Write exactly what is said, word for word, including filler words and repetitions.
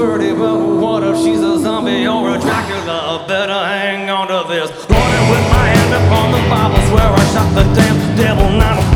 pretty, but what if she's a zombie or a Dracula? Better hang on to this. Running with my hand upon the Bible, swear I shot the damn devil, not